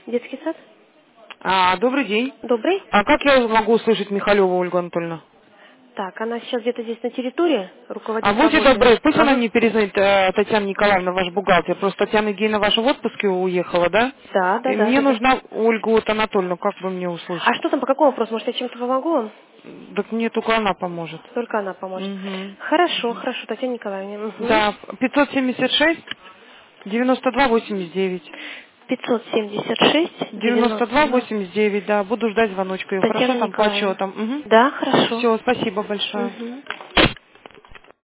Детский сад? Добрый день. Добрый. А как я могу услышать Михалеву Ольгу Анатольевну? Так, она сейчас где-то здесь на территории, А руководит будьте заводами. добры, пусть она Ага. мне перезвонит, Татьяна Николаевна, ваш бухгалтер. Просто Татьяна Евгеньевна ваша в отпуске уехала, да? Да, да, И да, мне да, да. нужна Ольга вот Анатольевна, как вы мне А услышите? что там, по какому вопросу? Может, я чем-то помогу вам? Так мне только она поможет. Только она поможет. Угу. Хорошо, хорошо, Татьяна Николаевна. Угу. Да, 576 92 89. 576 92 92. 89, да, буду ждать звоночка. И хорошо Татьяна там по Николаевна. отчетам. Угу. Да, хорошо. Все, спасибо большое. Угу.